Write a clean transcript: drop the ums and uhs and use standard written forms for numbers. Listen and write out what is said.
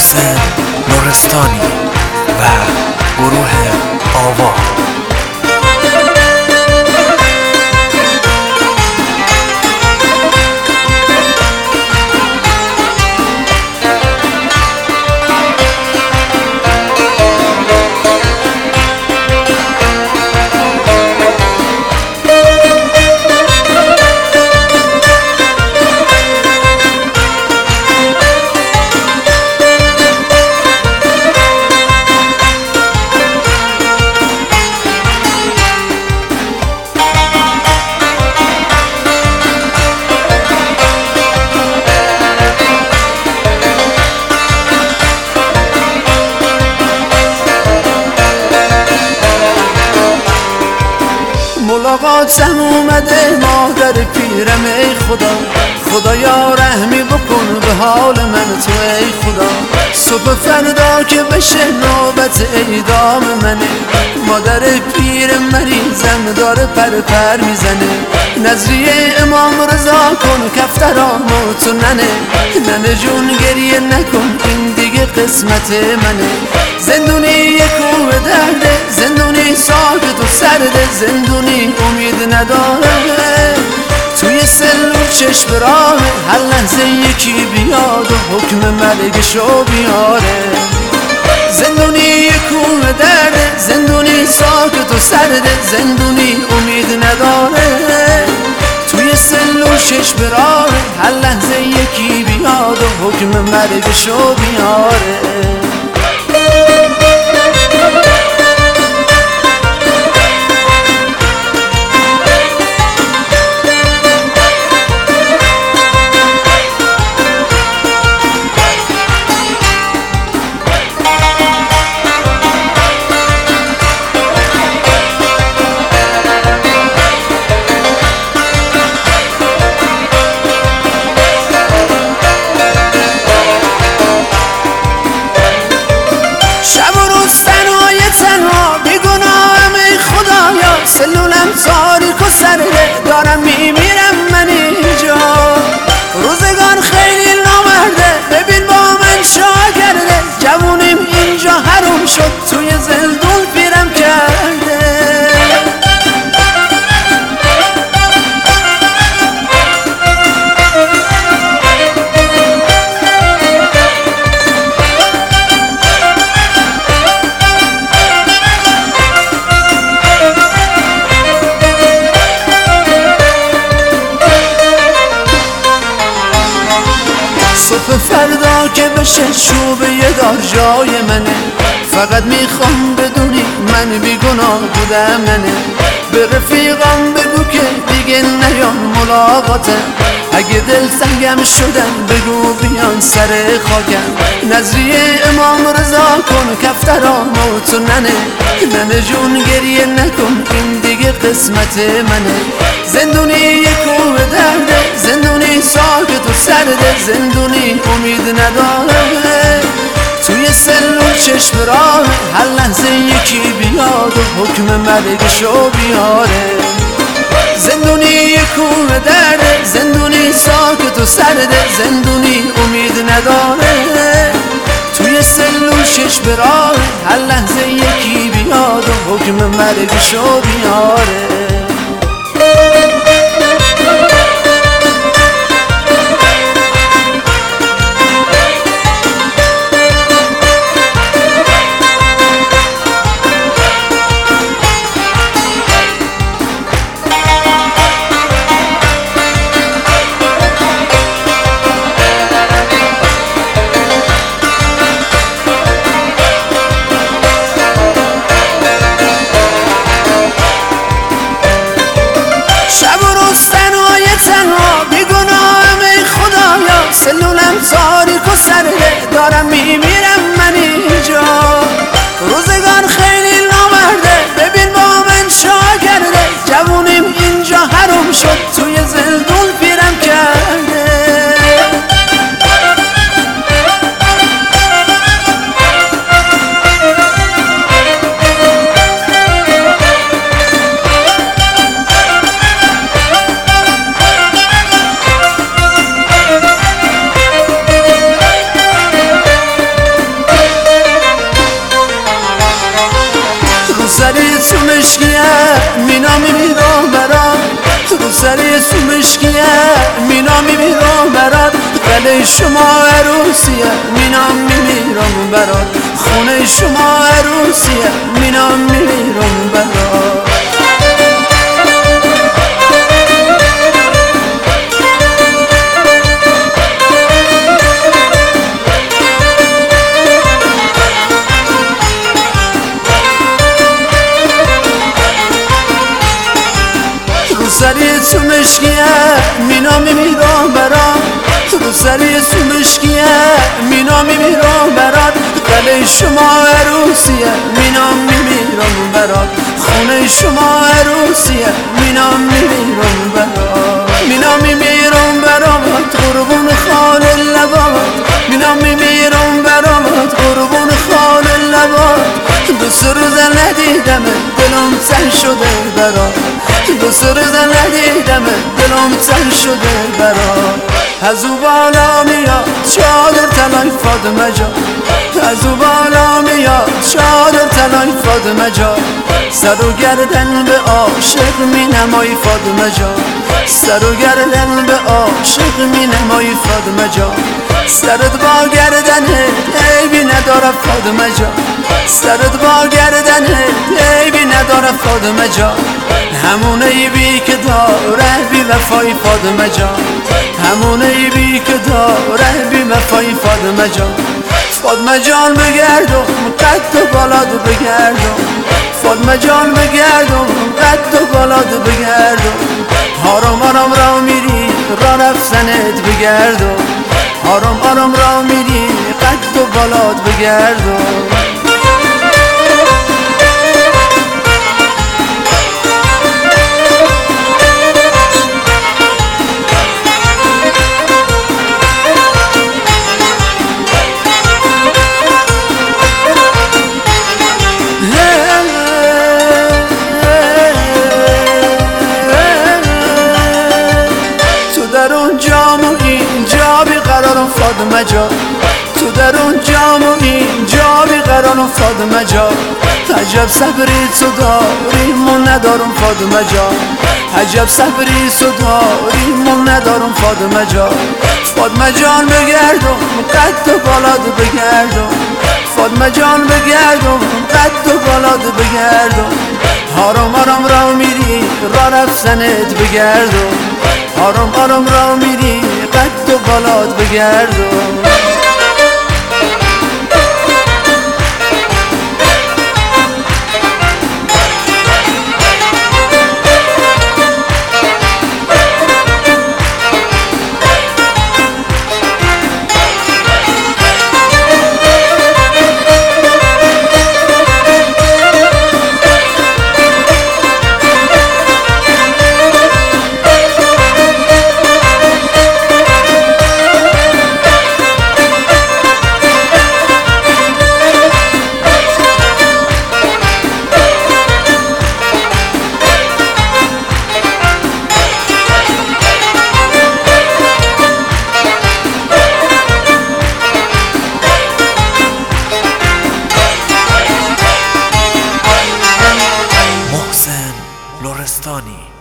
محسن نورستانی و گروه آوا. ملاقاتم اومده مادر پیرم، ای خدا خدایا رحمی بکن به حال من تو، ای خدا صبح فردا که بشه نوبت اعدام منه، مادر پیر مریضم داره پر میزنه، نظریه امام رضا کن کفترامو تو ننه جون گریه نکن این دیگه قسمت منه، زندونی یک کوه درده، زندونی ساکت و سرده، زندونی امید نداره توی سلول چشم راهه، هر لحظه یکی بیاد و حکم مرگشو بیاره، زندونی یک کوه درده، زندونی ساکت و سرده، زندونی امید نداره توی سلول چشم راهه، هر لحظه یکی بیاد و حکم مرگشو بیاره. سلولم تاریک و سرده، دارم میمیرم من اینجا، روزگار خیلی نامرده، ببین با من چا کرده، جوونیم اینجا حروم شد توی زندون پیرم کرده. صبح فردا که بشه چوب یه دار جای منه، فقط میخوام بدونی من بیگناه بودم ننه، به رفیقام بگو که دیگه نیان ملاقاته، اگه دل سنگم شدن بگو بیان سر خاکم، نظریه امام رضا کن کفترامو تو ننه جون گریه نکن این دیگه قسمت منه، زندونی یک کوه درده، زندونی ساکت و سرده، زندونی امید نداره توی سلول چشم راه، هر لحظه یکی بیاد و حکم مرگشو بیاره، زندونی یک کوه درده، زندونی ساکت و سرده، زندونی امید نداره توی سلول چشم راه، هر لحظه یکی بیاد و حکم مرگشو بیاره. سری سومشکیه مینام میمیرم برات قلعه شما عروسیه مینام میمیرم برات خونه شما عروسیه مینام میمیرم برات سری سومشکیه مینام میمیرم برات رو سری سومشکیه مینام میمیرم برات قلعه شما عروسیه مینام میمیرم برات خونه شما عروسیه مینام میمیرم برات مینام میمیرم برات قربون خال لبات مینام میمیرم برات قربون خال لبات دو سه روز ندیدم دلم تنگ شده برات دو سه روز ندیدم دلم تنگ شده برات از او بالا میاد چادر طلای فاطمه جان از او بالا میاد چادر طلای فاطمه جان سر و گردن به عاشق می نمایی فاطمه جان سر و گردن به عاشق می نمایی فاطمه جان سرت با گردنه عیبی نداره فاطمه جان سرت با گردنه عیبی نداره فاطمه جان همون عیبی که داره بی وفای فاطمه جان همون عیبی که داره بی وفای فاطمه جان فاطمه جان بگردم قد و بالاد بگردم فاطمه جان بگردم قد و بالاد بگردم آرام آرام را میری را رفتنت بگردم آرام آرام را میری قد و بالاد بگردم در اون جام و اینجا بیقرارم فاطمه جان تو در اون جام و اینجا بیقرارم فاطمه جان عجب صبری تو داری من ندارم فاطمه جان عجب صبری تو داری من ندارم فاطمه جان فاطمه جان بگردم قد و بالاد بگردم فاطمه جان بگردم قد و بالاد بگردم آرام آرام را میری را رفتنت بگردم آرام آرام را میری قد و بالاد بگردم لرستانی